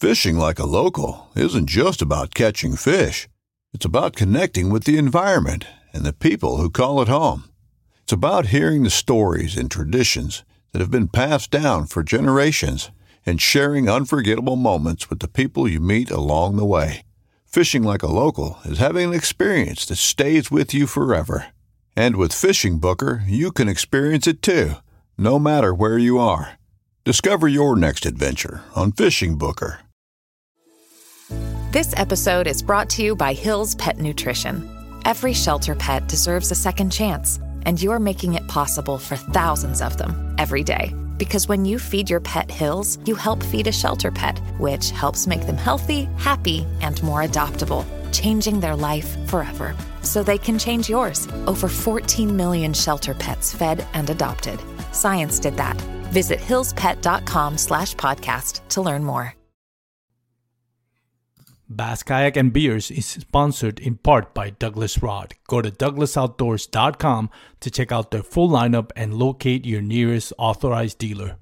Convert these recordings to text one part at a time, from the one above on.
Fishing like a local isn't just about catching fish. It's about connecting with the environment and the people who call it home. It's about hearing the stories and traditions that have been passed down for generations and sharing unforgettable moments with the people you meet along the way. Fishing like a local is having an experience that stays with you forever. And with Fishing Booker, you can experience it too, no matter where you are. Discover your next adventure on Fishing Booker. This episode is brought to you by Hill's Pet Nutrition. Every shelter pet deserves a second chance, and you're making it possible for thousands of them every day. Because when you feed your pet Hill's, you help feed a shelter pet, which helps make them healthy, happy, and more adoptable, changing their life forever. So they can change yours. Over 14 million shelter pets fed and adopted. Science did that. Visit hillspet.com/podcast to learn more. Bass Kayak and Beers is sponsored in part by Douglas Rod. Go to douglasoutdoors.com to check out their full lineup and locate your nearest authorized dealer.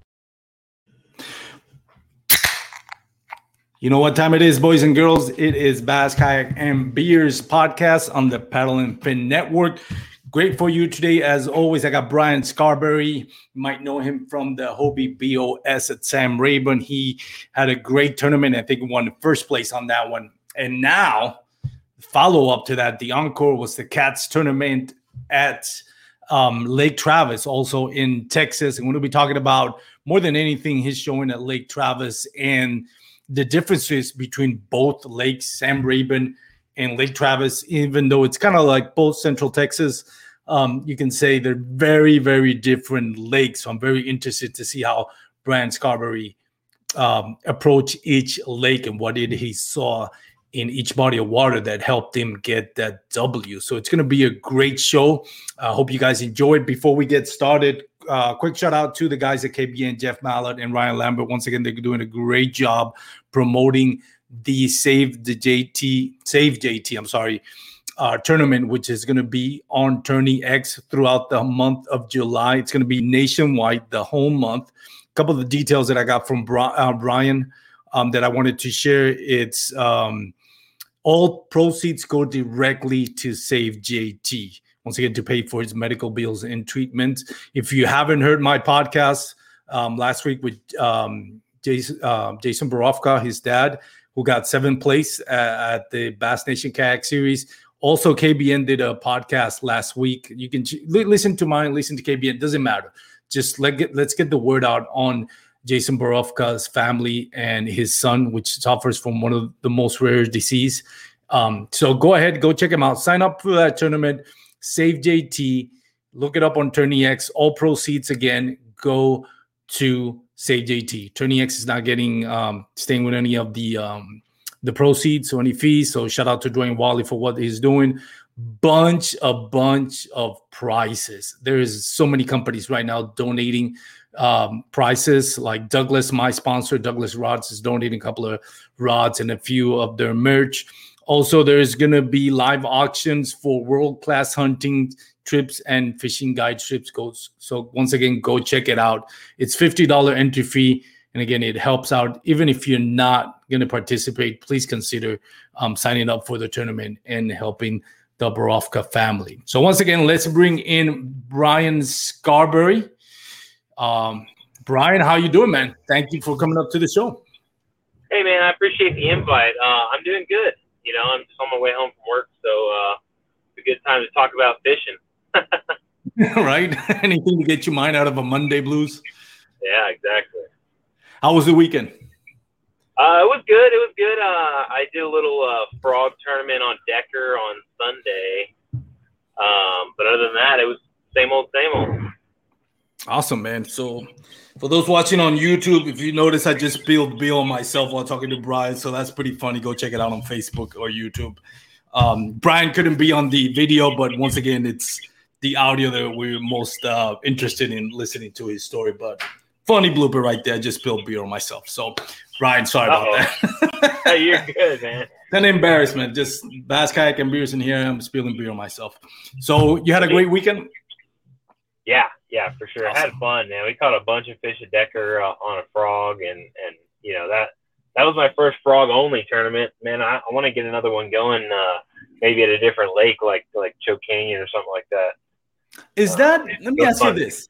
You know what time it is, boys and girls? It is Bass Kayak and Beers podcast on the Paddle and Fin Network. Great for you today. As always, I got Brian Scarberry. You might know him from the Hobie BOS at Sam Rayburn. He had a great tournament. I think he won the first place on that one. And now, follow-up to that, the encore was the Cats tournament at Lake Travis, also in Texas. And we're going to be talking about, more than anything, his showing at Lake Travis and the differences between both lakes, Sam Rayburn and Lake Travis, even though it's kind of like both Central Texas. You can say they're very, very different lakes. So I'm very interested to see how Brian Scarberry approached each lake and what he saw in each body of water that helped him get that W. So it's going to be a great show. I hope you guys enjoy it. Before we get started, quick shout out to the guys at KBN, Jeff Mallett and Ryan Lambert. Once again, they're doing a great job promoting the Save JT tournament, which is going to be on Tourney X throughout the month of July. It's going to be nationwide the whole month. A couple of the details that I got from Brian that I wanted to share. It's all proceeds go directly to Save JT, once again, to pay for his medical bills and treatments. If you haven't heard my podcast last week with Jason Borofka, his dad, who got 7th place at the Bass Nation Kayak Series. Also, KBN did a podcast last week. You can listen to mine, listen to KBN. Doesn't matter. Just let's get the word out on Jason Borofka's family and his son, which suffers from one of the most rare disease. So go ahead, go check him out. Sign up for that tournament. Save JT. Look it up on Tourney X. All proceeds, again, go to Save JT. Tourney X is not getting staying with any of the proceeds or any fees. So shout out to Dwayne Wally for what he's doing. Bunch of prizes. There is so many companies right now donating prizes. Like Douglas, my sponsor, Douglas Rods, is donating a couple of rods and a few of their merch. Also, there's going to be live auctions for world-class hunting trips and fishing guide trips. So once again, go check it out. It's $50 entry fee. And again, it helps out. Even if you're not going to participate, please consider signing up for the tournament and helping the Borofka family. So once again, let's bring in Brian Scarberry. Brian, how you doing, man? Thank you for coming up to the show. Hey, man, I appreciate the invite. I'm doing good. You know, I'm just on my way home from work, so it's a good time to talk about fishing. Right? Anything to get your mind out of a Monday blues? Yeah, exactly. How was the weekend? It was good. I did a little frog tournament on Decker on Sunday. But other than that, it was same old. Awesome, man. So for those watching on YouTube, if you notice, I just spilled beer on myself while talking to Brian. So that's pretty funny. Go check it out on Facebook or YouTube. Brian couldn't be on the video, but once again, it's the audio that we're most interested in listening to his story. But funny blooper right there. Just spilled beer on myself. So, Brian, sorry about that. Hey, you're good, man. An embarrassment. Just Bass Kayak and Beers in here. I'm spilling beer on myself. So, you had a great weekend? Yeah, for sure. Awesome. I had fun, man. We caught a bunch of fish at Decker on a frog, and you know that was my first frog only tournament. Man, I want to get another one going. Maybe at a different lake, like Choke Canyon or something like that. Is that? Let me ask you this.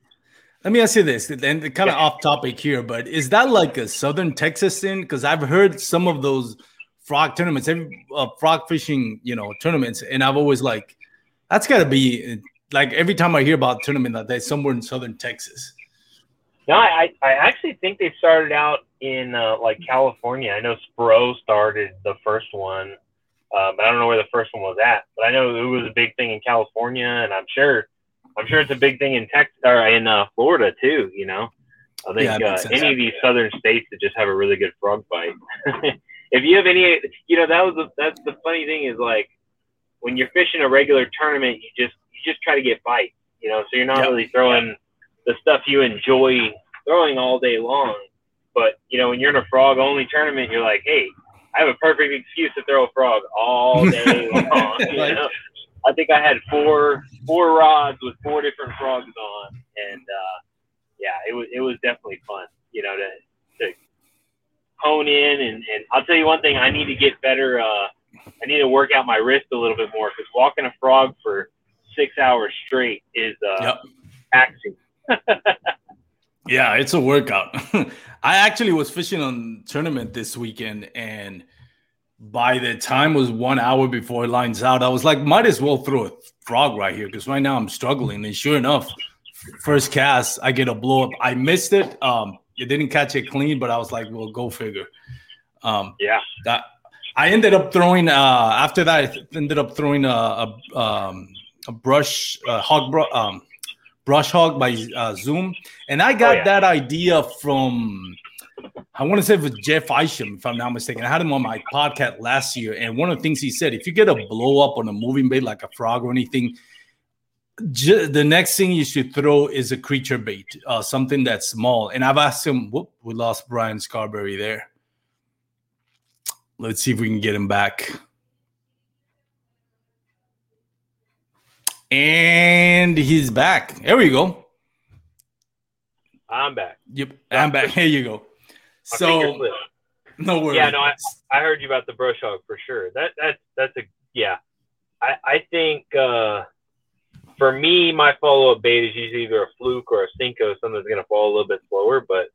And kind of off topic here, but is that like a Southern Texas thing? Because I've heard some of those frog tournaments, frog fishing, tournaments, and I've always like, that's got to be like every time I hear about a tournament like that, somewhere in Southern Texas. No, I actually think they started out in like California. I know Spro started the first one, but I don't know where the first one was at. But I know it was a big thing in California, and I'm sure it's a big thing in Texas or in Florida too. I think any of these southern states that just have a really good frog bite. If you have any, that's the funny thing is like when you're fishing a regular tournament, you just try to get bites. So you're not really throwing the stuff you enjoy throwing all day long. But, when you're in a frog only tournament, you're like, hey, I have a perfect excuse to throw a frog all day long. I think I had four rods with 4 different frogs on. And, it was definitely fun, to hone in. And I'll tell you one thing, I need to get better. I need to work out my wrist a little bit more because walking a frog for 6 hours straight is taxing. Yeah, it's a workout. I actually was fishing on tournament this weekend, and by the time it was 1 hour before it lines out, I was like, might as well throw a frog right here because right now I'm struggling. And sure enough, first cast, I get a blow up. I missed it. It didn't catch it clean, but I was like, well, go figure. That I ended up throwing after that. I ended up throwing a brush brush hog by Zoom, and I got that idea from, I want to say it was Jeff Isham, if I'm not mistaken. I had him on my podcast last year, and one of the things he said, if you get a blow up on a moving bait like a frog or anything, the next thing you should throw is a creature bait, something that's small. And I've asked him, we lost Brian Scarberry there. Let's see if we can get him back. And he's back. There we go. I'm back. Yep, I'm back. Here you go. So, no worries. Yeah, no, I heard you about the brush hog for sure. That's I think for me, my follow-up bait is usually either a fluke or a Cinco, something that's going to fall a little bit slower. But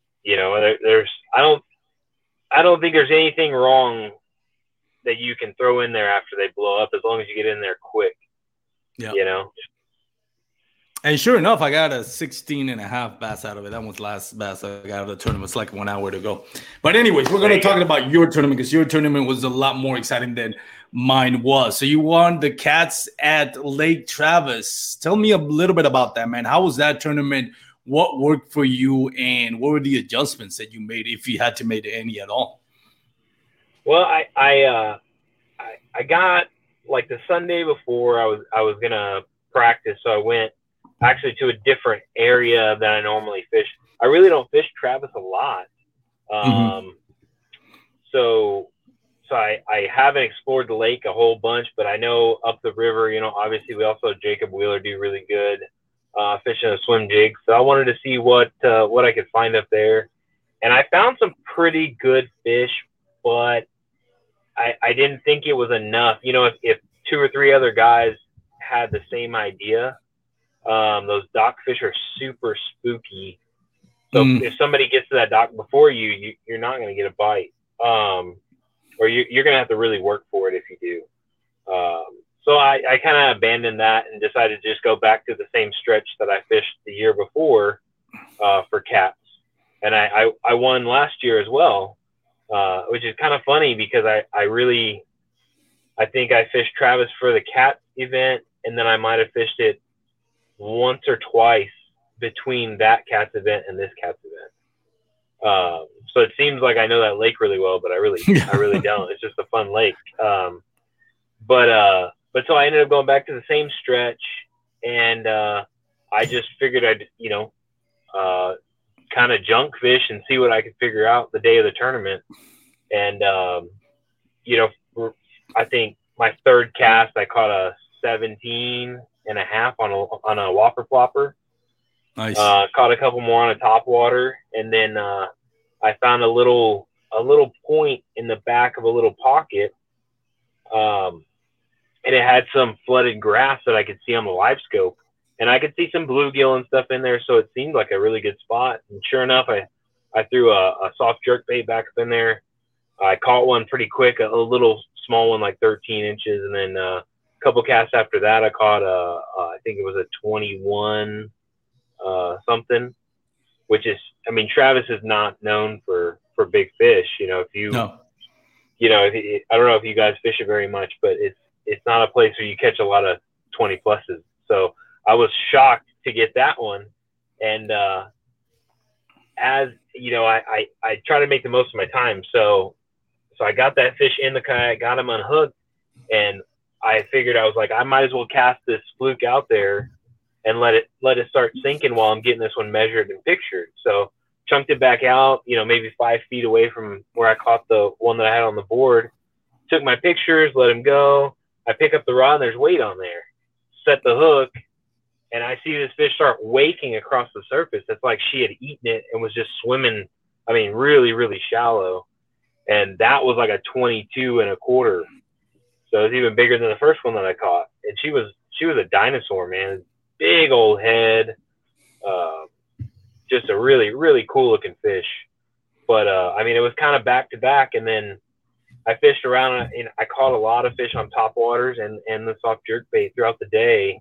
I don't think there's anything wrong that you can throw in there after they blow up, as long as you get in there quick. Yeah. And sure enough, I got a 16.5 bass out of it. That was last bass I got out of the tournament. It's like 1 hour to go. But anyways, we're going to talk about your tournament because your tournament was a lot more exciting than mine was. So you won the Cats at Lake Travis. Tell me a little bit about that, man. How was that tournament? What worked for you, and what were the adjustments that you made, if you had to make any at all? Well, I got, like, the Sunday before I was gonna practice, so I went actually to a different area than I normally fish. I really don't fish Travis a lot, so I haven't explored the lake a whole bunch, but I know up the river, obviously we also had Jacob Wheeler do really good fishing a swim jig, so I wanted to see what I could find up there, and I found some pretty good fish, but I didn't think it was enough. If 2 or 3 other guys had the same idea, those dock fish are super spooky. So if somebody gets to that dock before you're not going to get a bite, or you're going to have to really work for it if you do. So I kind of abandoned that and decided to just go back to the same stretch that I fished the year before for cats. And I won last year as well. Which is kind of funny because I think I fished Travis for the cat event, and then I might have fished it once or twice between that cat's event and this cat's event. So it seems like I know that lake really well, but I really don't. It's just a fun lake. But so I ended up going back to the same stretch, and I just figured I'd kind of junk fish and see what I could figure out the day of the tournament. And, I think my third cast, I caught a 17.5 on a whopper flopper. Nice. Caught a couple more on a top water. And then I found a little a little point in the back of a little pocket, and it had some flooded grass that I could see on the live scope, and I could see some bluegill and stuff in there, so it seemed like a really good spot. And sure enough, I threw a soft jerk bait back up in there. I caught one pretty quick, a little small one, like 13 inches, and then a couple casts after that, I caught I think it was a 21 something, which is, I mean, Travis is not known for big fish. You know, I don't know if you guys fish it very much, but it's not a place where you catch a lot of 20 pluses. So I was shocked to get that one. And as you know, I try to make the most of my time. So I got that fish in the kayak, got him unhooked, and I figured, I was like, I might as well cast this fluke out there and let it start sinking while I'm getting this one measured and pictured. So chunked it back out, you know, maybe 5 feet away from where I caught the one that I had on the board. Took my pictures, let him go. I pick up the rod, and there's weight on there. Set the hook, and I see this fish start waking across the surface. It's like she had eaten it and was just swimming, I mean, really, really shallow. And that was like a 22 1/4. So it was even bigger than the first one that I caught. And she was a dinosaur, man. Big old head. Just a really, really cool looking fish. But, I mean, it was kind of back to back. And then I fished around, and I caught a lot of fish on top waters and the soft jerk bait throughout the day.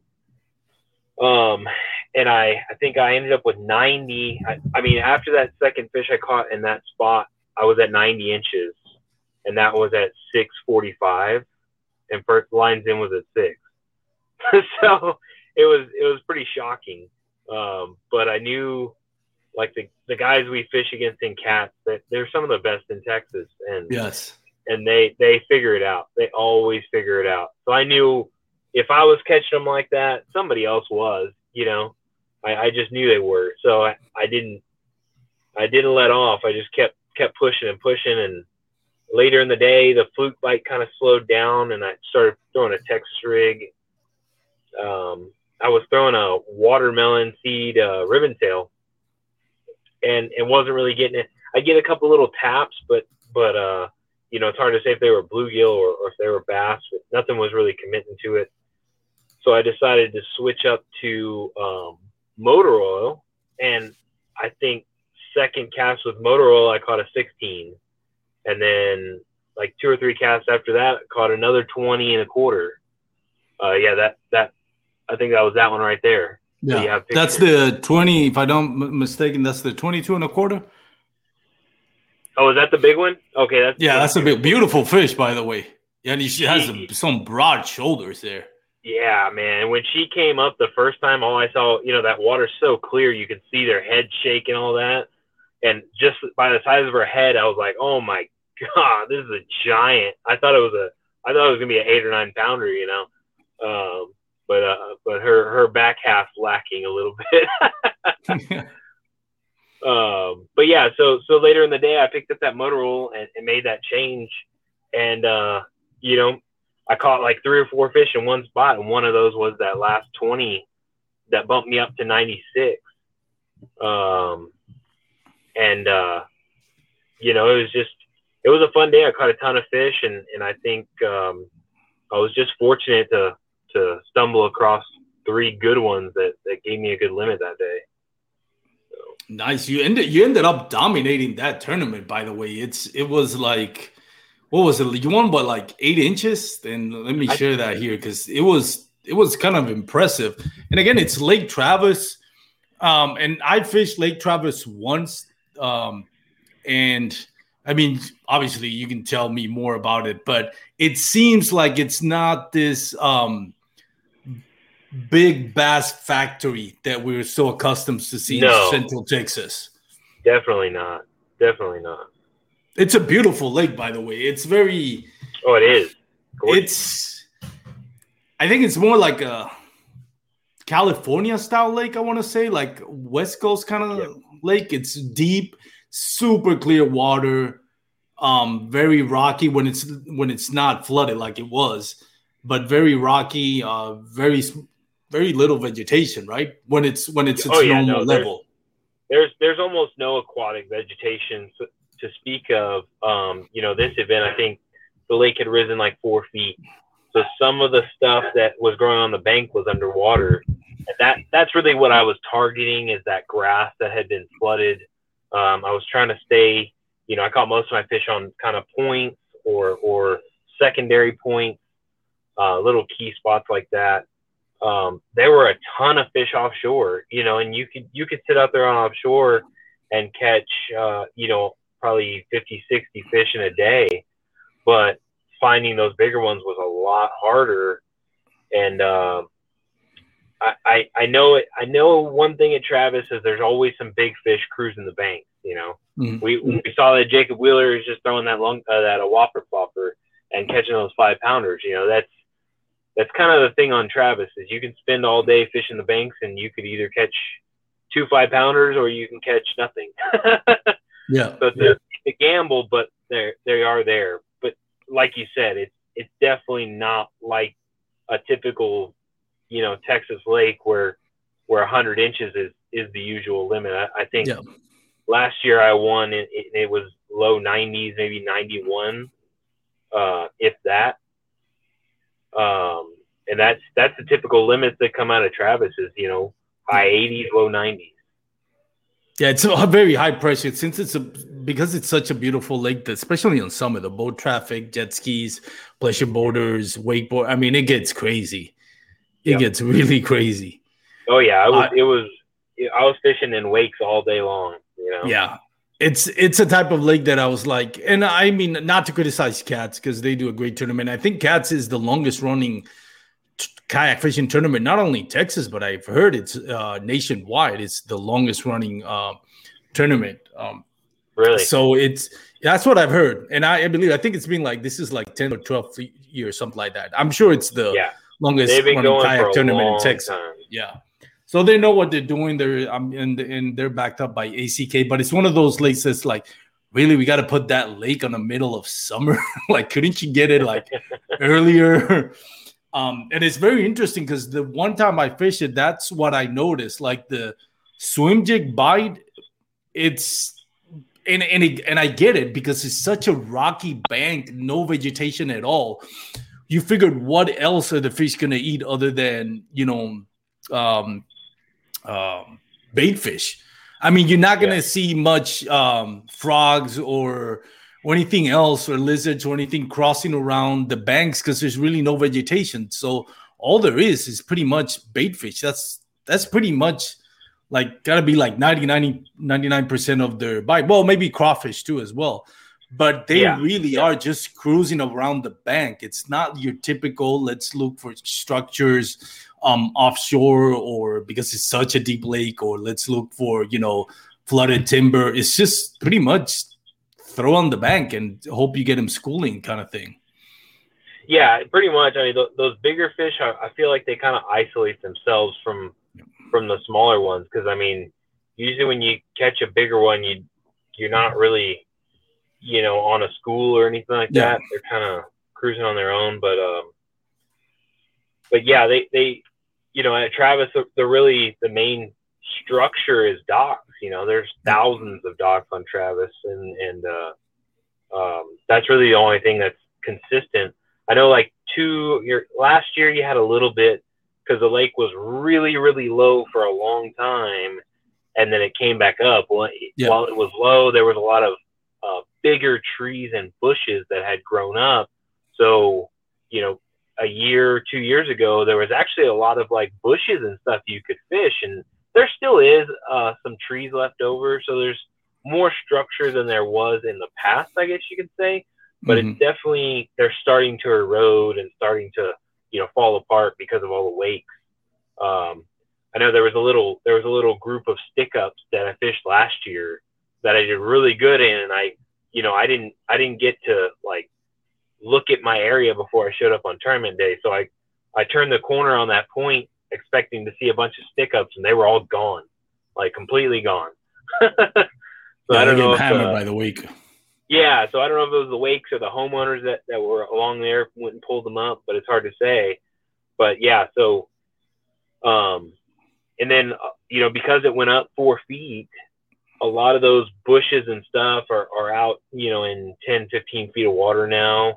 And I think I ended up with 90. I mean, after that second fish I caught in that spot, I was at 90 inches, and that was at 6:45, and first lines in was at 6. So it was pretty shocking. But I knew, like, the guys we fish against in cats, that they're some of the best in Texas, and yes, and they figure it out. They always figure it out. So I knew if I was catching them like that, somebody else was. You know, I just knew they were. So I didn't let off. I just kept pushing and pushing. And later in the day, the fluke bite kind of slowed down, and I started throwing a Texas rig. I was throwing a watermelon seed ribbon tail, and wasn't really getting it. I get a couple little taps, but you know, it's hard to say if they were bluegill or if they were bass. But nothing was really committing to it. So I decided to switch up to motor oil, and I think second cast with motor oil, I caught a 16, and then like 2 or 3 casts after that, I caught another 20 1/4. Yeah, that I think that was that one right there. Yeah, that's the 20. If I don't mistaken, that's the 22 1/4. Oh, is that the big one? Okay, that's a big, beautiful fish, by the way. Yeah, and she has some broad shoulders there. Yeah, man. When she came up the first time, all I saw, you know, that water's so clear, you could see their head shake and all that. And just by the size of her head, I was like, "Oh my God, this is a giant." I thought it was gonna be an 8 or 9 pounder, you know. But her back half's lacking a little bit. But yeah, so later in the day, I picked up that motor oil and made that change, and you know, I caught like 3 or 4 fish in one spot, and one of those was that last 20 that bumped me up to 96. You know, it was a fun day. I caught a ton of fish, and I think I was just fortunate to stumble across 3 good ones that gave me a good limit that day. So. Nice. You ended up dominating that tournament, by the way. It was like, what was it? You won by like 8 inches. And let me share that here, because it was kind of impressive. And again, it's Lake Travis. And I fished Lake Travis once. And I mean, obviously you can tell me more about it, but it seems like it's not this big bass factory that we're so accustomed to seeing in Central Texas. Definitely not. It's a beautiful lake, by the way. It's very... Oh, it is. Gorgeous. I think it's more like a California-style lake, I want to say, like West Coast kind of lake. It's deep, super clear water, very rocky when it's not flooded like it was, but very rocky, very little vegetation, right? When it's normal level. There's almost no aquatic vegetation to speak of. This event, I think the lake had risen like 4 feet. So some of the stuff that was growing on the bank was underwater. And that's really what I was targeting, is that grass that had been flooded. I was trying to stay, I caught most of my fish on kind of points or secondary points, little key spots like that. There were a ton of fish offshore, and you could sit out there on offshore and catch, probably 50, 60 fish in a day, but finding those bigger ones was a lot harder. And I know one thing at Travis is there's always some big fish cruising the banks. Mm-hmm. We saw that Jacob Wheeler is just throwing that a whopper flopper and catching those 5-pounders. That's kind of the thing on Travis, is you can spend all day fishing the banks and you could either catch 2 5-pounders or you can catch nothing. Yeah. So it's a gamble, but they are there. But like you said, it's definitely not like a typical, Texas lake where 100 inches is the usual limit. I think last year I won, it was low 90s, maybe 91, if that. And that's the typical limits that come out of Travis is, high 80s, low 90s. Yeah, it's a very high pressure because it's such a beautiful lake, especially on summer, the boat traffic, jet skis, pleasure boaters, wakeboard. I mean, it gets crazy. It gets really crazy. Oh yeah, I was fishing in wakes all day long. Yeah, it's a type of lake that I was like, and I mean, not to criticize Cats because they do a great tournament. I think Cats is the longest running kayak fishing tournament, not only in Texas, but I've heard it's nationwide. It's the longest running tournament. Really? So that's what I've heard, and I think it's been like, this is like 10 or 12 years, something like that. I'm sure it's the longest running kayak tournament in Texas. Time. Yeah. So they know what they're doing. They're backed up by ACK, but it's one of those lakes that's like, really, we got to put that lake on the middle of summer. Like, couldn't you get it like earlier? And it's very interesting because the one time I fished it, that's what I noticed. Like the swim jig bite, and I get it because it's such a rocky bank, no vegetation at all. You figured, what else are the fish gonna eat other than bait fish? I mean, you're not gonna see much frogs or anything else, or lizards or anything crossing around the banks because there's really no vegetation. So all there is pretty much bait fish. That's pretty much like gotta be like 99% of their bite. Well, maybe crawfish too as well. But they really are just cruising around the bank. It's not your typical, let's look for structures offshore, or because it's such a deep lake, or let's look for, flooded timber. It's just pretty much throw on the bank and hope you get them schooling kind of thing. Yeah, pretty much. I mean, those bigger fish, I feel like they kind of isolate themselves from the smaller ones. Because, I mean, usually when you catch a bigger one, you're not really, on a school or anything like that. They're kind of cruising on their own. But yeah, they at Travis, the main structure is docks. There's thousands of docks on Travis, and that's really the only thing that's consistent. I know, like last year you had a little bit because the lake was really, really low for a long time, and then it came back up. While it was low, there was a lot of bigger trees and bushes that had grown up. So, a year or 2 years ago, there was actually a lot of like bushes and stuff you could fish, and there still is some trees left over. So there's more structure than there was in the past, I guess you could say. But it's definitely, they're starting to erode and starting to, fall apart because of all the wakes. I know there was a little group of stick ups that I fished last year that I did really good in, and I didn't get to like look at my area before I showed up on tournament day. So I turned the corner on that point expecting to see a bunch of stick ups, and they were all gone, like completely gone. So I don't know if, hammered by the wake. Yeah, so I don't know if it was the wakes or the homeowners that were along there went and pulled them up, but it's hard to say. But yeah, so and then because it went up 4 feet, a lot of those bushes and stuff are out, in 10, 15 feet of water now.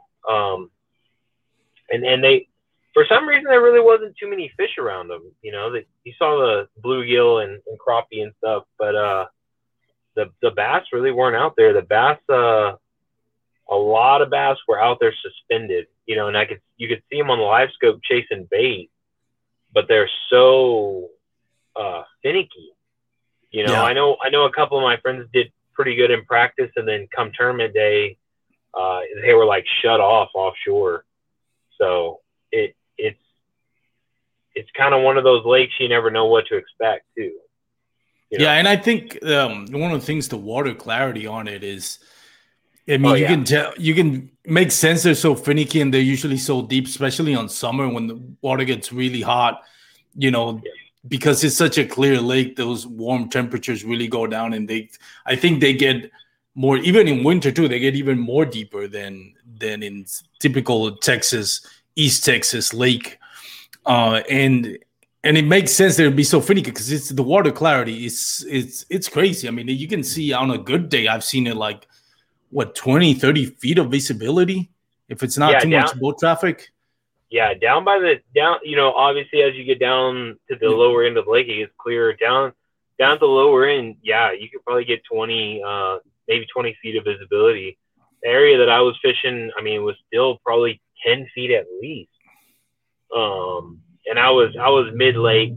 And they, for some reason, there really wasn't too many fish around them. That you saw the bluegill and crappie and stuff, but the bass really weren't out there. The bass, a lot of bass were out there suspended, and you could see them on the live scope chasing bait, but they're so finicky. Yeah. I know a couple of my friends did pretty good in practice, and then come tournament day, they were like shut off offshore. So it's kind of one of those lakes you never know what to expect too. Yeah, and I think one of the things, the water clarity on it is, I mean, you can tell, you can make sense they're so finicky and they're usually so deep, especially on summer when the water gets really hot, because it's such a clear lake, those warm temperatures really go down, and I think they get more, even in winter too, they get even more deeper than in typical Texas, East Texas lake. And it makes sense that it'd be so finicky because it's the water clarity. It's crazy. I mean, you can see on a good day, I've seen it like, 20, 30 feet of visibility if it's not too much boat traffic. Yeah, obviously as you get down to the lower end of the lake, it gets clearer. Down at the lower end, you could probably get 20, maybe 20 feet of visibility. The area that I was fishing, I mean, was still probably 10 feet at least. And I was mid lake,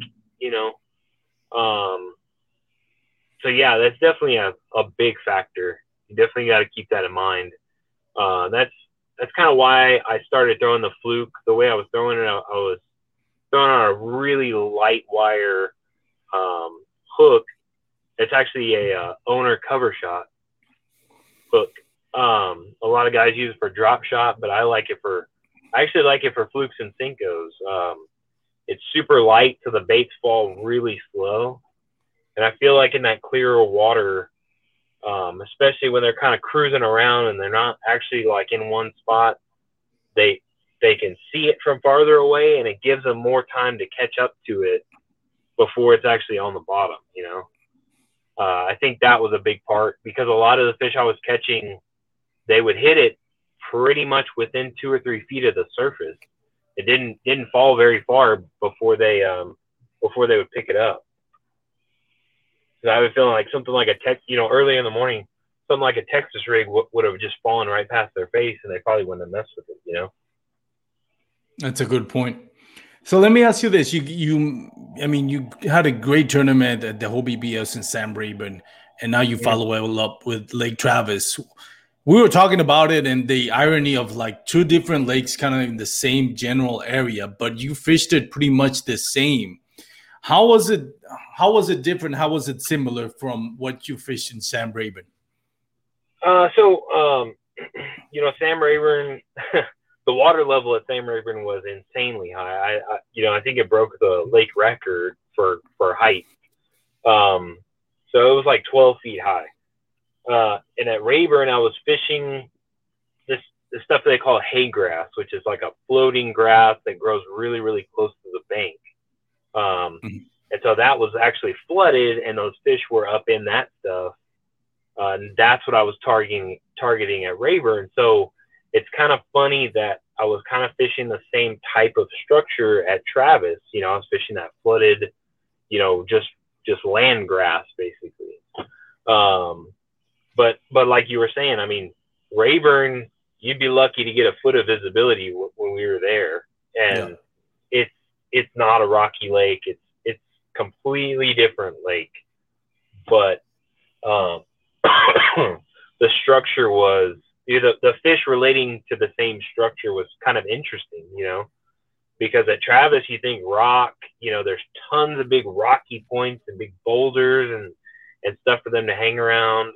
so yeah, that's definitely a big factor. You definitely got to keep that in mind. That's kind of why I started throwing the fluke the way I was throwing it. I was throwing on a really light wire hook. It's actually a owner cover shot hook. A lot of guys use it for drop shot, but I actually like it for flukes and Senkos. It's super light, so the baits fall really slow. And I feel like in that clearer water, especially when they're kind of cruising around and they're not actually like in one spot, they can see it from farther away, and it gives them more time to catch up to it before it's actually on the bottom, I think that was a big part, because a lot of the fish I was catching, they would hit it pretty much within 2 or 3 feet of the surface. It didn't fall very far before they would pick it up. So I was feeling like something like early in the morning, something like a Texas rig would have just fallen right past their face, and they probably wouldn't have messed with it. That's a good point. So let me ask you this: you had a great tournament at the Hobie BS in Sam Rayburn, and now you follow it up with Lake Travis. We were talking about it and the irony of like two different lakes kind of in the same general area, but you fished it pretty much the same. How was it different? How was it similar from what you fished in Sam Rayburn? Sam Rayburn, the water level at Sam Rayburn was insanely high. I think it broke the lake record for height. So it was like 12 feet high. And at Rayburn, I was fishing this stuff they call hay grass, which is like a floating grass that grows really, really close to the bank. And so that was actually flooded, and those fish were up in that stuff. And that's what I was targeting at Rayburn. So it's kind of funny that I was kind of fishing the same type of structure at Travis. I was fishing that flooded, just land grass basically. But like you were saying, I mean, Rayburn, you'd be lucky to get a foot of visibility when we were there, and it's not a rocky lake. It's completely different lake, but the structure was, the fish relating to the same structure was kind of interesting, because at Travis you think rock, there's tons of big rocky points and big boulders and stuff for them to hang around.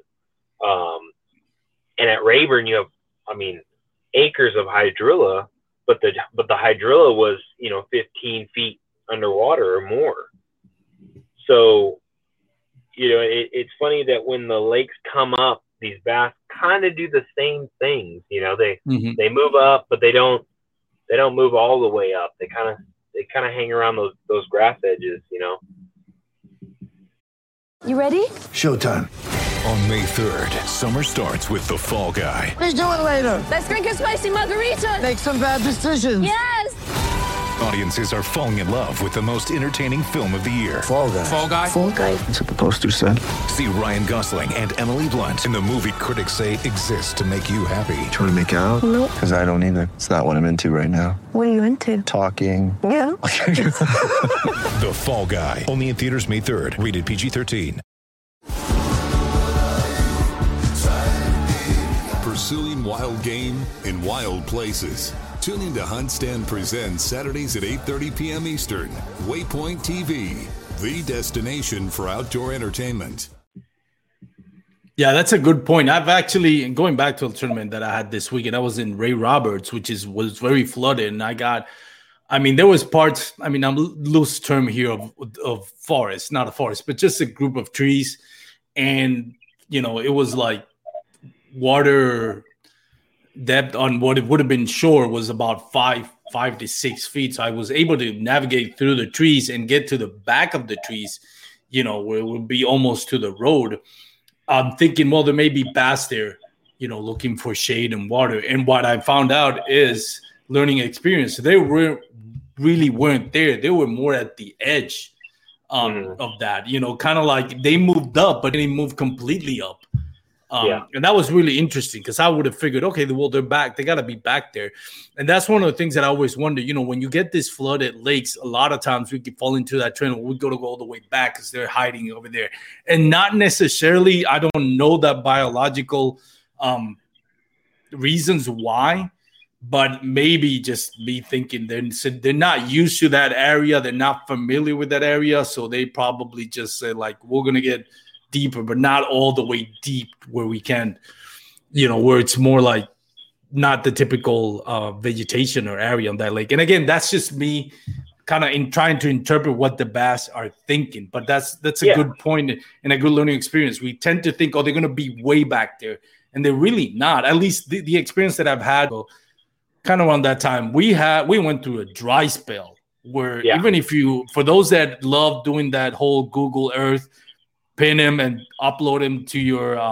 And at Rayburn you have, acres of hydrilla, but the hydrilla was, 15 feet underwater or more. So, it's funny that when the lakes come up, these bass kind of do the same things. They move up, but they don't move all the way up. They kind of hang around those grass edges. You ready? Showtime. On May 3rd, summer starts with The Fall Guy. What are you doing later? Let's drink a spicy margarita. Make some bad decisions. Yes. Audiences are falling in love with the most entertaining film of the year. Fall guy. Fall Guy? Fall guy. That's what the poster said. See Ryan Gosling and Emily Blunt in the movie critics say exists to make you happy. Trying to make it out? Nope. Because I don't either. It's not what I'm into right now. What are you into? Talking. Yeah. The Fall Guy. Only in theaters May 3rd. Rated PG-13. Pursuing wild game in wild places. Tune into Hunt Stand Presents Saturdays at 8:30 p.m. Eastern. Waypoint TV, the destination for outdoor entertainment. Yeah, that's a good point. I've actually, going back to a tournament that I had this weekend, I was in Ray Roberts, which was very flooded. And there was parts, I'm loose term here of forest, not a forest, but just a group of trees. And, it was like water depth on what it would have been shore was about 5 to 6 feet. So I was able to navigate through the trees and get to the back of the trees, where it would be almost to the road. I'm thinking, well, there may be bass there, looking for shade and water. And what I found out is learning experience. They really weren't there. They were more at the edge of that, kind of like they moved up, but they didn't move completely up. And that was really interesting because I would have figured, okay, well, they're back. They got to be back there. And that's one of the things that I always wonder, when you get this flooded lakes, a lot of times we could fall into that trend where we go all the way back because they're hiding over there. And not necessarily, I don't know that biological reasons why, but maybe just me thinking they're not used to that area. They're not familiar with that area. So they probably just say, like, we're going to get deeper, but not all the way deep where we can, where it's more like not the typical vegetation or area on that lake. And again, that's just me kind of in trying to interpret what the bass are thinking. But that's a good point and a good learning experience. We tend to think, they're going to be way back there, and they're really not. At least the experience that I've had, kind of around that time, we went through a dry spell where even if for those that love doing that whole Google Earth, pin him and upload him to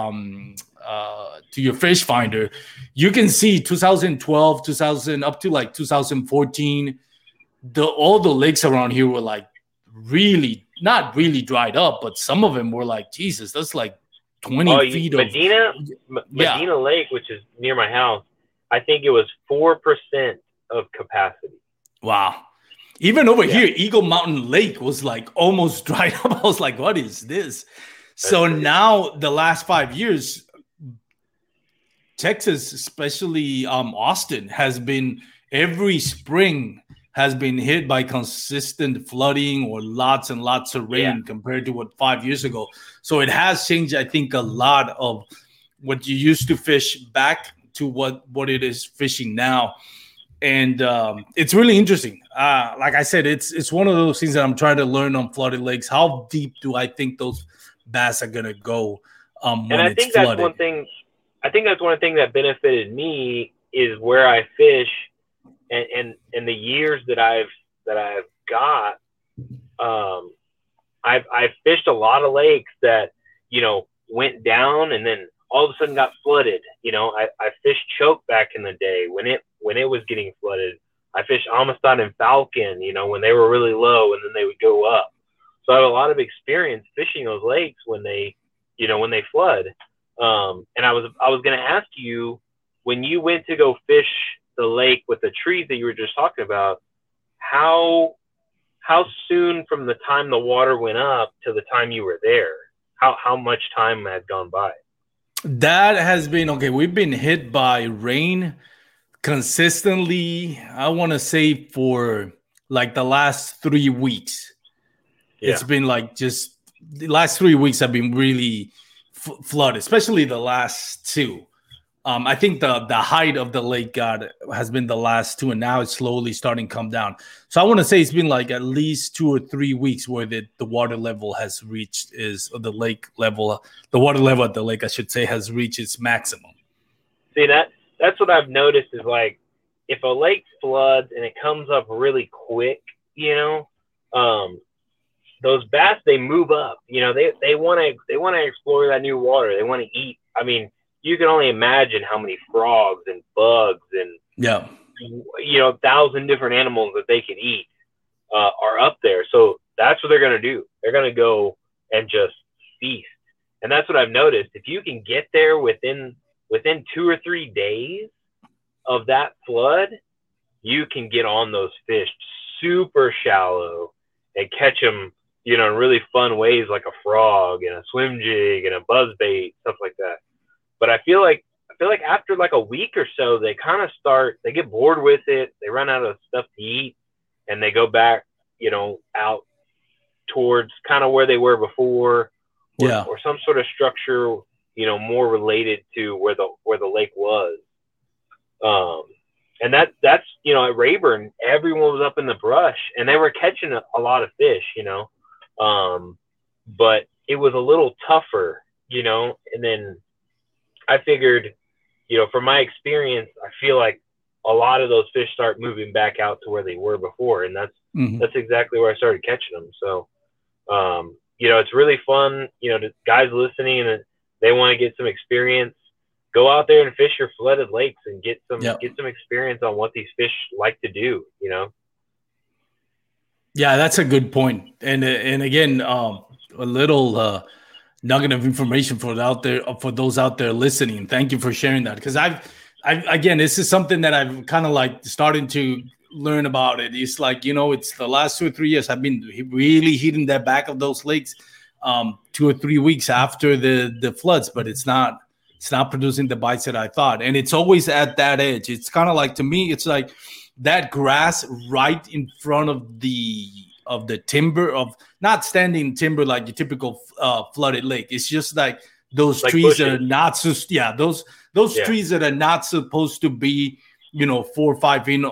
your fish finder, you can see 2012, up to like 2014, all the lakes around here were like really not really dried up, but some of them were like, Jesus, that's like 20 feet of Medina Lake, which is near my house. I think it was 4% of capacity. Wow. Even over here, Eagle Mountain Lake was like almost dried up. I was like, what is this? So now the last 5 years, Texas, especially Austin, has been every spring has been hit by consistent flooding or lots and lots of rain compared to what 5 years ago. So it has changed, I think, a lot of what you used to fish back to what it is fishing now. And it's really interesting. Like I said, it's one of those things that I'm trying to learn on flooded lakes. How deep do I think those bass are going to go when and I it's think flooded? That's one thing. I think that's one thing that benefited me is where I fish, and the years that I've got. I've fished a lot of lakes that went down and then all of a sudden got flooded. I fished Choke back in the day when it was getting flooded. I fished Amistad and Falcon, when they were really low and then they would go up. So I have a lot of experience fishing those lakes when they flood. And I was going to ask you, when you went to go fish the lake with the trees that you were just talking about, how soon from the time the water went up to the time you were there, how much time had gone by? That has been okay. We've been hit by rain consistently, I want to say, for like the last 3 weeks. It's been like just the last 3 weeks have been really flooded, especially the last two. I think the height of the lake has been the last two, and now it's slowly starting to come down. So I want to say it's been like at least 2 or 3 weeks where the water level has reached the water level at the lake, I should say, has reached its maximum. See, that's what I've noticed is, like, if a lake floods and it comes up really quick, those bass, they move up. You know, they want to explore that new water. They want to eat. I mean, you can only imagine how many frogs and bugs and 1,000 different animals that they can eat are up there. So that's what they're going to do. They're going to go and just feast. And that's what I've noticed. If you can get there within 2 or 3 days of that flood, you can get on those fish super shallow and catch them, you know, in really fun ways, like a frog and a swim jig and a buzzbait, stuff like that. But I feel like after like a week or so, they kind of they get bored with it. They run out of stuff to eat and they go back, you know, out towards kind of where they were before, or some sort of structure, you know, more related to where the lake was. And that's, you know, at Rayburn, everyone was up in the brush and they were catching a lot of fish, you know, but it was a little tougher, you know. And then I figured, you know, from my experience, I feel like a lot of those fish start moving back out to where they were before. And that's exactly where I started catching them. So, you know, it's really fun, you know, to guys listening and they want to get some experience, go out there and fish your flooded lakes and get some experience on what these fish like to do, you know? Yeah, that's a good point. And again, a little nugget of information for those out there listening. Thank you for sharing that. Because again, this is something that I've kind of like starting to learn about it. It's like, you know, it's the last 2 or 3 years I've been really hitting that back of those lakes 2 or 3 weeks after the floods, but it's not producing the bites that I thought. And it's always at that edge. It's kind of like, to me, it's like that grass right in front of the timber, of not standing timber like your typical flooded lake. It's just like those like trees bushes. That are not so those trees that are not supposed to be, you know, 4 or 5 feet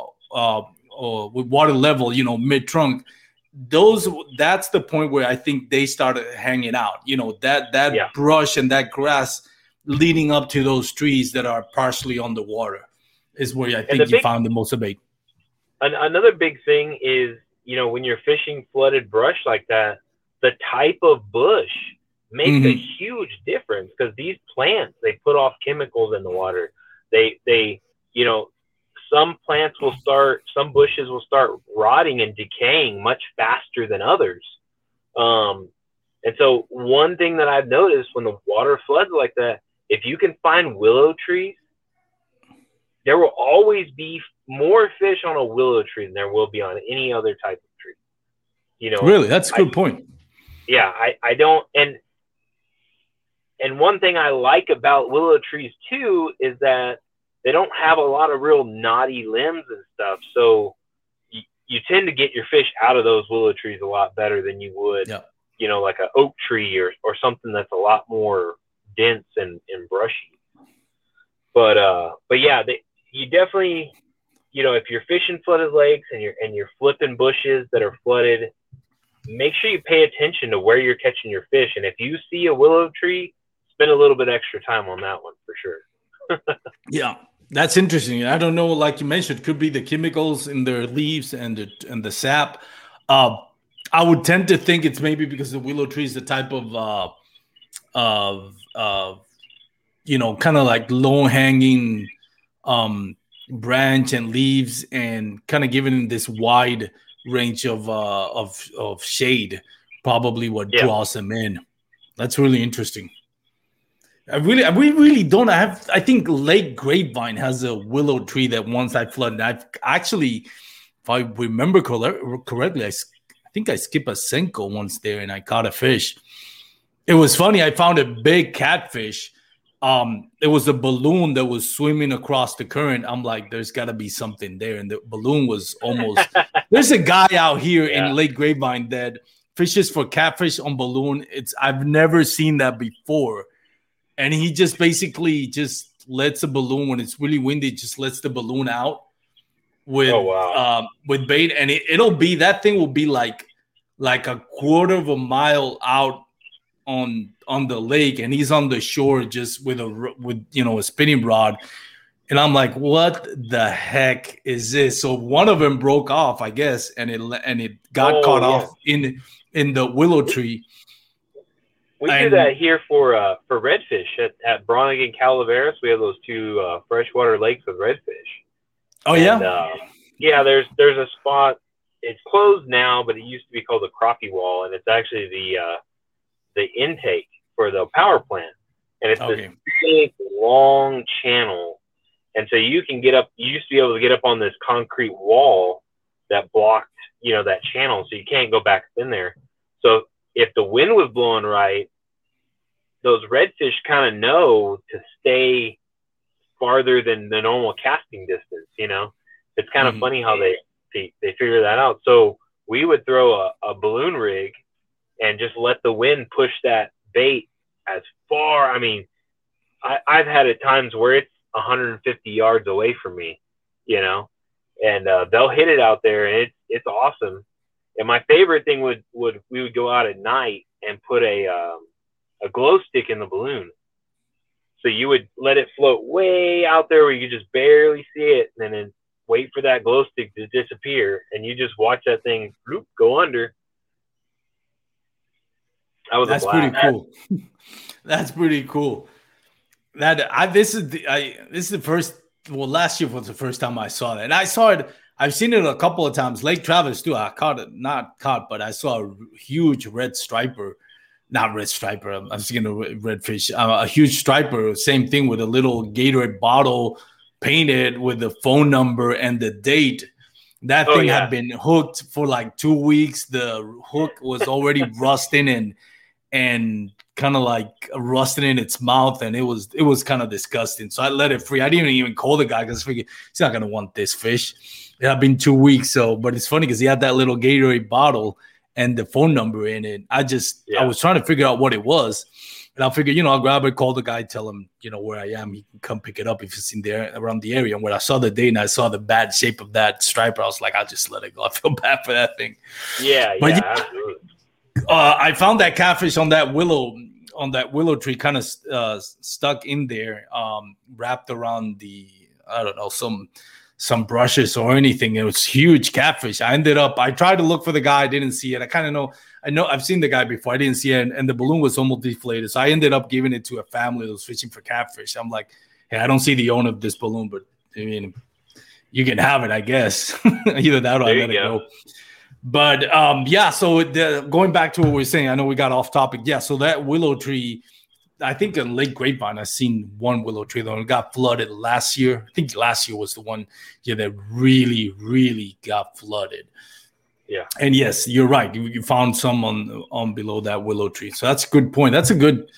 with water level, you know, mid trunk. That's the point where I think they started hanging out. You know, that brush and that grass leading up to those trees that are partially on the water is where I think you found the most of bait. Another big thing is, you know, when you're fishing flooded brush like that, the type of bush makes a huge difference, because these plants, they put off chemicals in the water. They, you know, some bushes will start rotting and decaying much faster than others. And so one thing that I've noticed when the water floods like that, if you can find willow trees, there will always be more fish on a willow tree than there will be on any other type of tree. You know, really, that's a good point. Yeah, I don't, and one thing I like about willow trees too is that they don't have a lot of real knotty limbs and stuff. So you tend to get your fish out of those willow trees a lot better than you would, you know, like an oak tree or something that's a lot more dense and brushy. But yeah, you definitely, you know, if you're fishing flooded lakes and you're flipping bushes that are flooded, make sure you pay attention to where you're catching your fish. And if you see a willow tree, spend a little bit extra time on that one for sure. Yeah, that's interesting. I don't know, like you mentioned, it could be the chemicals in their leaves and the sap. I would tend to think it's maybe because the willow tree is the type of you know, kind of like low-hanging branch and leaves, and kind of giving this wide range of shade, probably what draws them in. That's really interesting. We really don't have. I think Lake Grapevine has a willow tree that once I flooded. I've actually, if I remember correctly, I think I skipped a Senko once there and I caught a fish. It was funny. I found a big catfish. It was a balloon that was swimming across the current. I'm like, there's got to be something there. And the balloon was almost – there's a guy out here in Lake Grapevine that fishes for catfish on balloon. I've never seen that before. And he just basically just lets a balloon, when it's really windy, just lets the balloon out with bait. And that thing will be like a quarter of a mile out on the lake, and he's on the shore just with a spinning rod. And I'm like, what the heck is this? So one of them broke off, I guess, and it got caught off in the willow tree. We do that here for redfish at Bronigan and Calaveras. We have those two freshwater lakes with redfish. Oh, and, yeah, there's a spot. It's closed now, but it used to be called the Crappie Wall, and it's actually the intake for the power plant. And it's this big, long channel. And so you can get up. You used to be able to get up on this concrete wall that blocked, that channel, so you can't go back in there. So if the wind was blowing right, those redfish kind of know to stay farther than the normal casting distance. It's kind of funny how they figure that out. So we would throw a balloon rig and just let the wind push that bait as far. I mean, I've had at times where it's 150 yards away from me, and they'll hit it out there, and it's awesome. And my favorite thing we would go out at night and put a glow stick in the balloon. So you would let it float way out there where you could just barely see it, and then wait for that glow stick to disappear, and you just watch that thing go under. That's pretty cool. That's pretty cool. This is the first. Well, last year was the first time I saw that, and I saw it. I've seen it a couple of times. Lake Travis too. I caught it, not caught, but I saw a huge red striper. Not red striper. I'm thinking of redfish. A huge striper. Same thing with a little Gatorade bottle painted with the phone number and the date. That thing had been hooked for like 2 weeks. The hook was already rusting and kind of like rusting in its mouth, and it was kind of disgusting. So I let it free. I didn't even call the guy because I figured he's not gonna want this fish. It had been 2 weeks. But it's funny because he had that little Gatorade bottle and the phone number in it. I was trying to figure out what it was. And I figured, I'll grab it, call the guy, tell him, where I am. He can come pick it up if it's in there around the area. And when I saw the date and I saw the bad shape of that striper, I was like, I'll just let it go. I feel bad for that thing. But absolutely. I found that catfish on that willow tree, kind of stuck in there, wrapped around some brushes or anything. It was huge catfish. I tried to look for the guy. I didn't see it. I know I've seen the guy before. I didn't see it. And the balloon was almost deflated. So I ended up giving it to a family that was fishing for catfish. I'm like, hey, I don't see the owner of this balloon, but I mean, you can have it, I guess. Either that or I let it go. But so going back to what we were saying, I know we got off topic. Yeah, so that willow tree, I think in Lake Grapevine, I've seen one willow tree though. It got flooded last year. I think last year was the one that really, really got flooded. Yeah. And yes, you're right. You found some on below that willow tree. So that's a good point. That's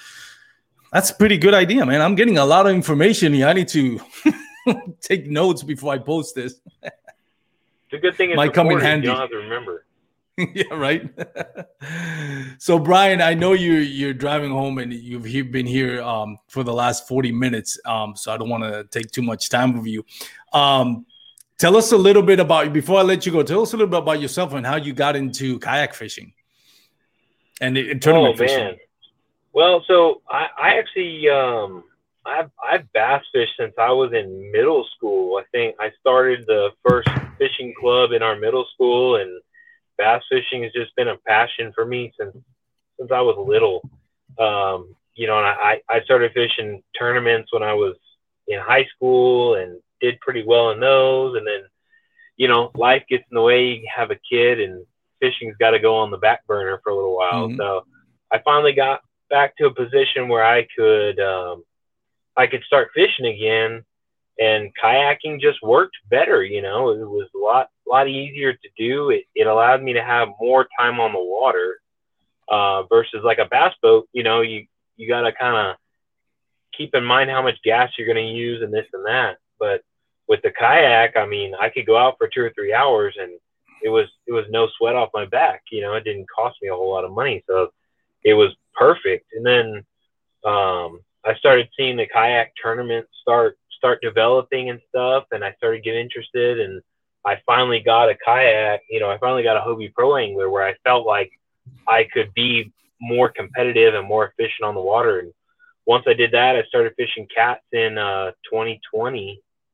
a pretty good idea, man. I'm getting a lot of information here. I need to take notes before I post this. It's a good thing it's come in handy. handy. You don't have to remember. Yeah, right. So, Brian, I know you're driving home and you've been here for the last 40 minutes. So I don't want to take too much time with you. Tell us a little bit before I let you go. Tell us a little bit about yourself and how you got into kayak fishing and tournament fishing. Man. Well, so I actually I've bass fished since I was in middle school. I think I started the first fishing club in our middle school, and bass fishing has just been a passion for me since I was little. And I started fishing tournaments when I was in high school and did pretty well in those. And then, life gets in the way. You have a kid and fishing's got to go on the back burner for a little while. Mm-hmm. So I finally got back to a position where I could start fishing again, and kayaking just worked better. It was a lot easier to do. It allowed me to have more time on the water versus like a bass boat. You got to kind of keep in mind how much gas you're going to use and this and that. But with the kayak, I mean, I could go out for 2 or 3 hours and it was no sweat off my back. It didn't cost me a whole lot of money. So it was perfect. And then I started seeing the kayak tournaments start developing and stuff, and I started getting interested, and I finally got a kayak. I finally got a Hobie Pro Angler where I felt like I could be more competitive and more efficient on the water. And once I did that, I started fishing cats in 2020,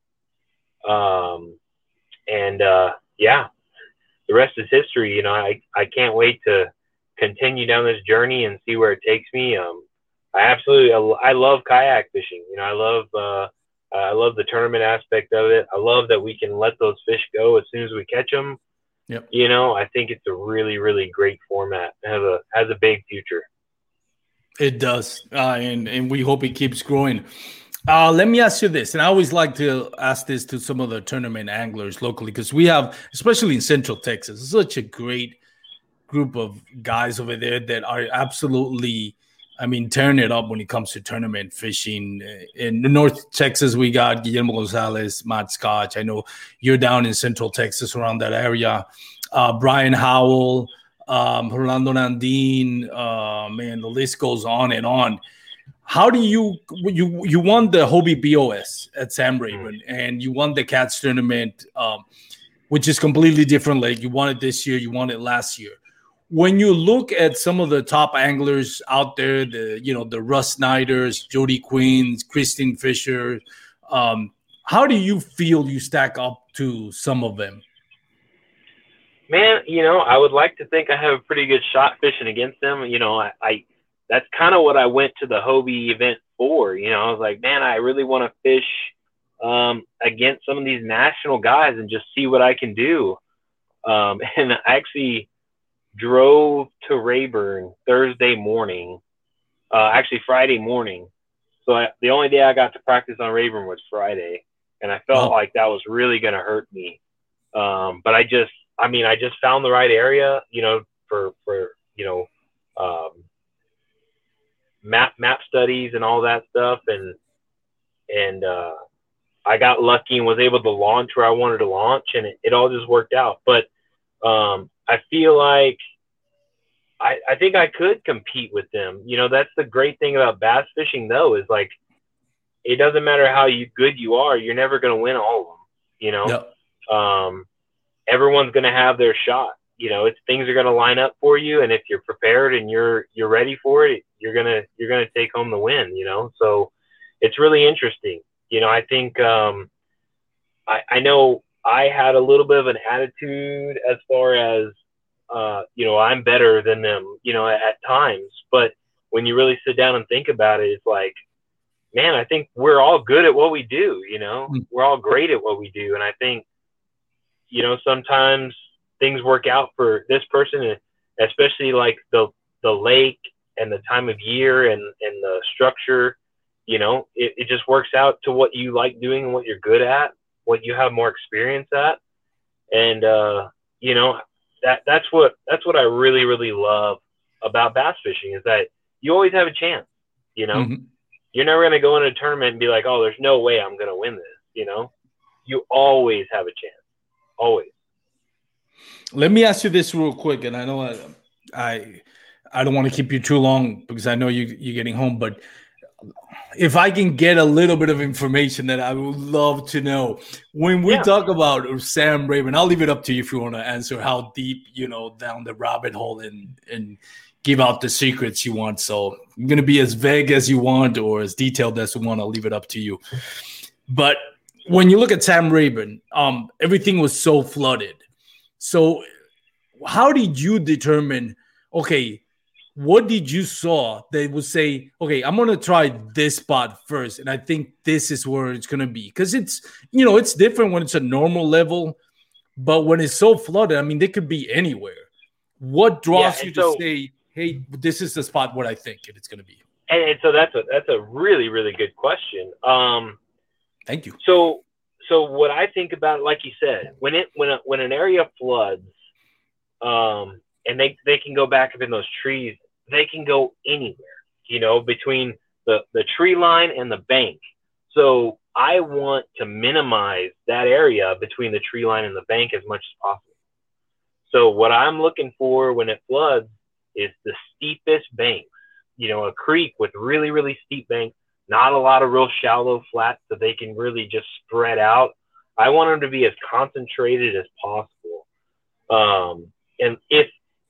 Yeah, the rest is history. I can't wait to continue down this journey and see where it takes me. I love kayak fishing. I love the tournament aspect of it. I love that we can let those fish go as soon as we catch them. Yep. I think it's a really, really great format. It has a big future. It does, and we hope it keeps growing. Let me ask you this, and I always like to ask this to some of the tournament anglers locally, because we have, especially in Central Texas, such a great group of guys over there that are absolutely, tearing it up when it comes to tournament fishing. In North Texas, we got Guillermo Gonzalez, Matt Scotch. I know you're down in Central Texas around that area. Brian Howell, Rolando Nandin, the list goes on and on. How do you won the Hobie BOS at Sam Rayburn, and you won the Cats tournament, which is completely different lake. You won it this year, you won it last year. When you look at some of the top anglers out there, the Russ Snyders, Jody Queens, Christine Fisher, how do you feel you stack up to some of them? Man, I would like to think I have a pretty good shot fishing against them. I that's kind of what I went to the Hobie event for. I was like, man, I really want to fish against some of these national guys and just see what I can do. And I actually drove to Rayburn Thursday morning, actually Friday morning. So the only day I got to practice on Rayburn was Friday, and I felt like that was really going to hurt me. But I just found the right area, for map studies and all that stuff, and I got lucky and was able to launch where I wanted to launch, and it all just worked out. But I feel like I think I could compete with them. That's the great thing about bass fishing, though, is like it doesn't matter how good you are, you're never going to win all of them. Yep. Everyone's going to have their shot. Things are going to line up for you, and if you're prepared and you're ready for it, you're gonna take home the win. So it's really interesting. I think I know I had a little bit of an attitude as far as I'm better than them, at times. But when you really sit down and think about it, it's like, man, I think we're all good at what we do. We're all great at what we do, and I think sometimes things work out for this person, especially like the lake and the time of year and the structure. It just works out to what you like doing and what you're good at, what you have more experience at. And that's what I really, really love about bass fishing, is that you always have a chance. You're never going to go in a tournament and be like, oh, there's no way I'm going to win this. You always have a chance. Always. Let me ask you this real quick, and I know I don't want to keep you too long because I know you're getting home, but if I can get a little bit of information that I would love to know. When we talk about Sam Rayburn, I'll leave it up to you if you want to answer how deep, down the rabbit hole and give out the secrets you want. So I'm going to be as vague as you want or as detailed as you want. I'll leave it up to you. But when you look at Sam Rayburn, everything was so flooded. So how did you determine, okay, what did you saw that would say, okay, I'm going to try this spot first, and I think this is where it's going to be? Because it's, it's different when it's a normal level, but when it's so flooded, they could be anywhere. What draws you to say, hey, this is the spot where I think it's going to be? And so that's a really, really good question. Thank you. So what I think about, like you said, when an area floods, and they can go back up in those trees, they can go anywhere, between the tree line and the bank. So I want to minimize that area between the tree line and the bank as much as possible. So what I'm looking for when it floods is the steepest banks, a creek with really, really steep banks, not a lot of real shallow flats so they can really just spread out. I want them to be as concentrated as possible. And if,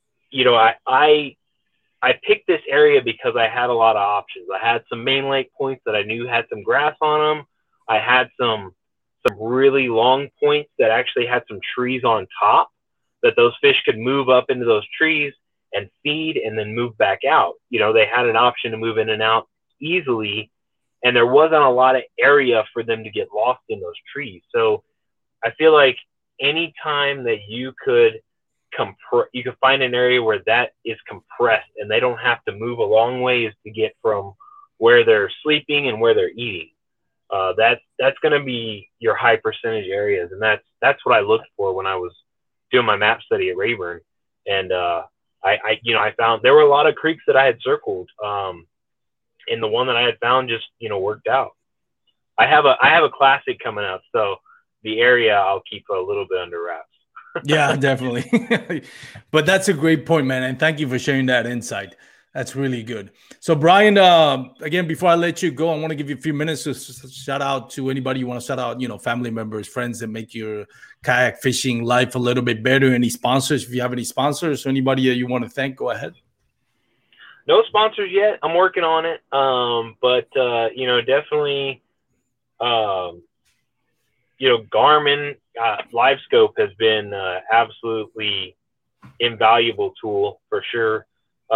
I picked this area because I had a lot of options. I had some main lake points that I knew had some grass on them. I had some some really long points that actually had some trees on top that those fish could move up into those trees and feed and then move back out. You know, they had an option to move in and out easily, and there wasn't a lot of area for them to get lost in those trees. So I feel like any time that you could find an area where that is compressed and they don't have to move a long ways to get from where they're sleeping and where they're eating, that's going to be your high percentage areas. And that's what I looked for when I was doing my map study at Rayburn. And I found there were a lot of creeks that I had circled, and the one that I had found just, worked out. I have a classic coming up, so the area I'll keep a little bit under wraps. Yeah, definitely. But that's a great point, man. And thank you for sharing that insight. That's really good. So, Brian, again, before I let you go, I want to give you a few minutes to shout out to anybody you want to shout out, family members, friends that make your kayak fishing life a little bit better. Any sponsors? If you have any sponsors or anybody that you want to thank, go ahead. No sponsors yet. I'm working on it. But definitely, Garmin LiveScope has been absolutely invaluable tool for sure.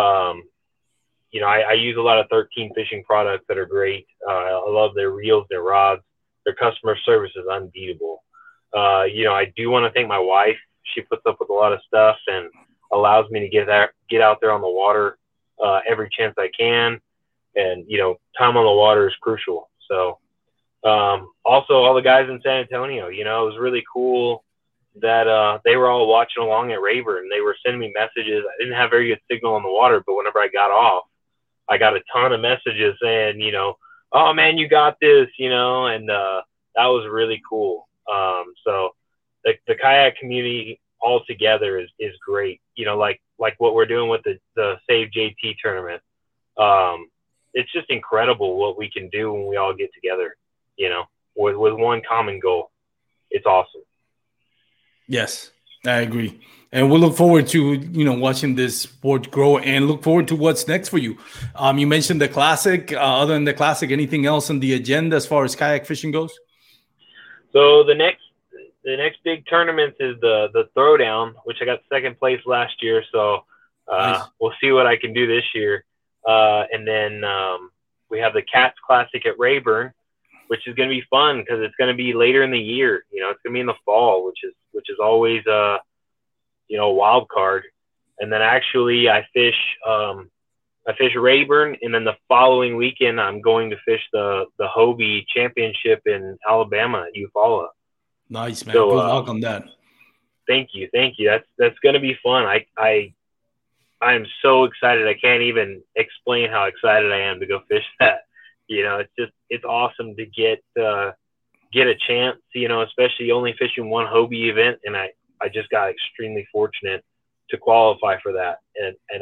I use a lot of 13 fishing products that are great. I love their reels, their rods. Their customer service is unbeatable. I do want to thank my wife. She puts up with a lot of stuff and allows me to get out there on the water every chance I can. And, time on the water is crucial. So also all the guys in San Antonio, it was really cool that they were all watching along at Rayburn. They were sending me messages. I didn't have very good signal on the water, but whenever I got off, I got a ton of messages saying, oh man, you got this, and that was really cool. So the kayak community all together is great. Like what we're doing with the Save JT tournament. It's just incredible what we can do when we all get together, with one common goal. It's awesome. Yes, I agree. And we'll look forward to, watching this sport grow and look forward to what's next for you. You mentioned the Classic. Other than the Classic, anything else on the agenda as far as kayak fishing goes? So the next big tournament is the Throwdown, which I got second place last year. So nice. We'll see what I can do this year. And then we have the Cats Classic at Rayburn, which is going to be fun because it's going to be later in the year. It's going to be in the fall, which is always a wild card. And then actually I fish Rayburn, and then the following weekend I'm going to fish the Hobie Championship in Alabama at Eufaula. Nice, man. So, good luck on that. Thank you. That's going to be fun. I am so excited. I can't even explain how excited I am to go fish that. It's awesome to get a chance, especially only fishing one Hobie event. And I just got extremely fortunate to qualify for that. And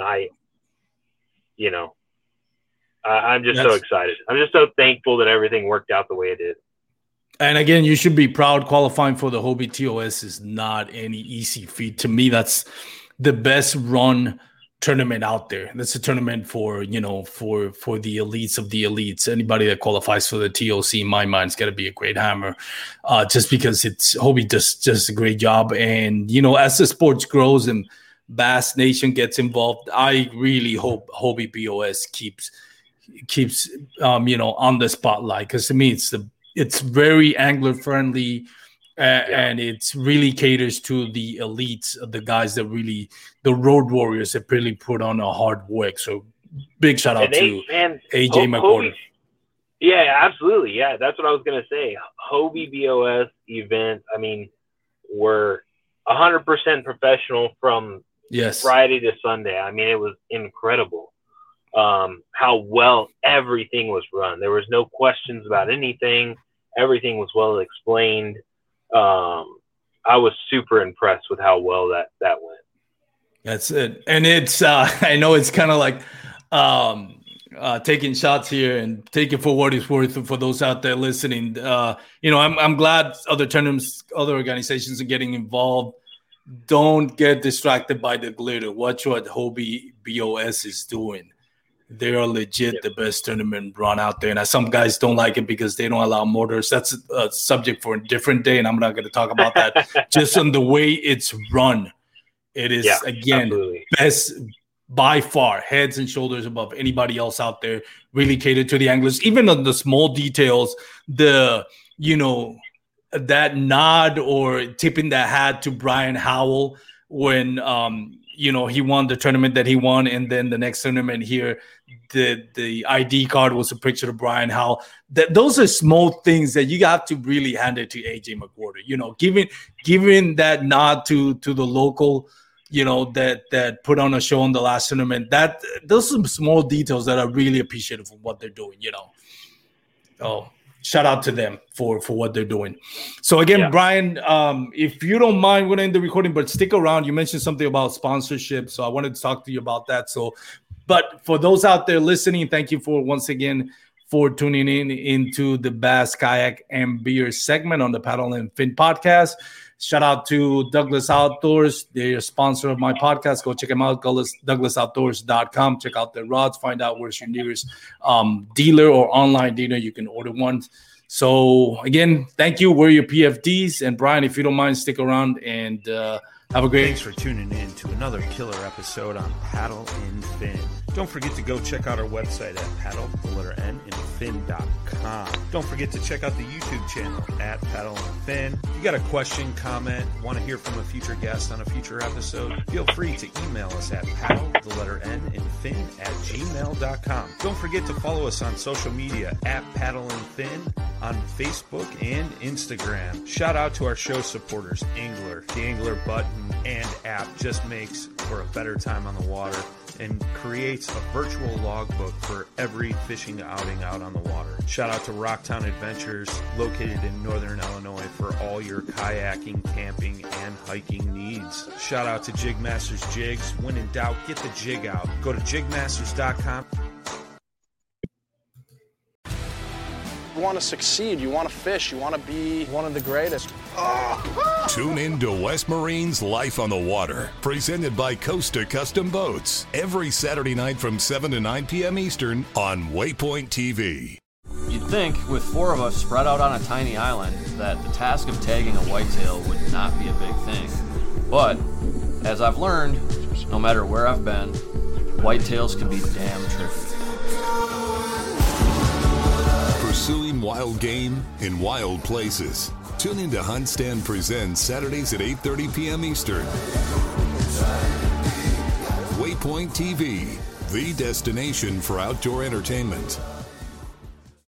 I'm just so excited. I'm just so thankful that everything worked out the way it did. And again, you should be proud. Qualifying for the Hobie TOS is not any easy feat. To me, that's the best run tournament out there. That's a tournament for the elites of the elites. Anybody that qualifies for the TOC, in my mind, is going to be a great hammer, just because Hobie does a great job. And as the sports grows and Bass Nation gets involved, I really hope Hobie BOS keeps on the spotlight, because to me it's very angler friendly. And it's really caters to the elites, the guys that really, the road warriors that really put on a hard work. So big shout out to AJ McWhorter. Yeah, absolutely. Yeah, that's what I was going to say. Hobie BOS event, we're 100% professional from Friday to Sunday. It was incredible how well everything was run. There was no questions about anything. Everything was well explained. I was super impressed with how well that went. That's it. And it's I know it's kind of like taking shots here and take it for what it's worth for those out there listening. I'm glad other tournaments, other organizations are getting involved. Don't get distracted by the glitter. Watch what Hobie BOS is doing. They are legit the best tournament run out there. And some guys don't like it because they don't allow mortars. That's a subject for a different day, and I'm not going to talk about that. Just on the way it's run, it is, best by far, heads and shoulders above anybody else out there, really catered to the anglers. Even on the small details, that nod or tipping that hat to Brian Howell when he won the tournament that he won, and then the next tournament here, the ID card was a picture of Brian Howell. Those are small things that you have to really hand it to AJ McWhorter. Giving that nod to the local, that put on a show in the last tournament. Those are some small details that are really appreciative of what they're doing. Oh, shout out to them for what they're doing. So again, Brian, if you don't mind, we're going to end the recording, but stick around. You mentioned something about sponsorship, so I wanted to talk to you about that. But for those out there listening, thank you once again for tuning into the Bass, Kayak, and Beer segment on the Paddle and Fin podcast. Shout out to Douglas Outdoors. They're a sponsor of my podcast. Go check them out, douglasoutdoors.com. Check out their rods. Find out where's your nearest dealer or online dealer. You can order one. So, again, thank you. We're your PFDs. And, Brian, if you don't mind, stick around and have a great... Thanks for tuning in to another killer episode on Paddle and Fin. Don't forget to go check out our website at paddle_and_fin.com. Don't forget to check out the YouTube channel at Paddle and Fin. If you got a question, comment, want to hear from a future guest on a future episode, feel free to email us at paddle_and_fin@gmail.com. Don't forget to follow us on social media at Paddle and Fin on Facebook and Instagram. Shout out to our show supporters, Angler. The Angler button and app just makes for a better time on the water and creates a virtual logbook for every fishing outing out on the water. Shout out to Rocktown Adventures, located in Northern Illinois, for all your kayaking, camping, and hiking needs. Shout out to Jigmasters Jigs. When in doubt, get the jig out. Go to jigmasters.com. You want to succeed, you want to fish, you want to be one of the greatest. Tune in to West Marine's Life on the Water, presented by Costa Custom Boats, every Saturday night from 7 to 9 p.m. Eastern on Waypoint TV. You'd think, with 4 of us spread out on a tiny island, that the task of tagging a whitetail would not be a big thing. But, as I've learned, no matter where I've been, whitetails can be damn tricky. Pursuing wild game in wild places. Tune in to Hunt Stand Presents Saturdays at 8:30 p.m. Eastern. Waypoint TV, the destination for outdoor entertainment.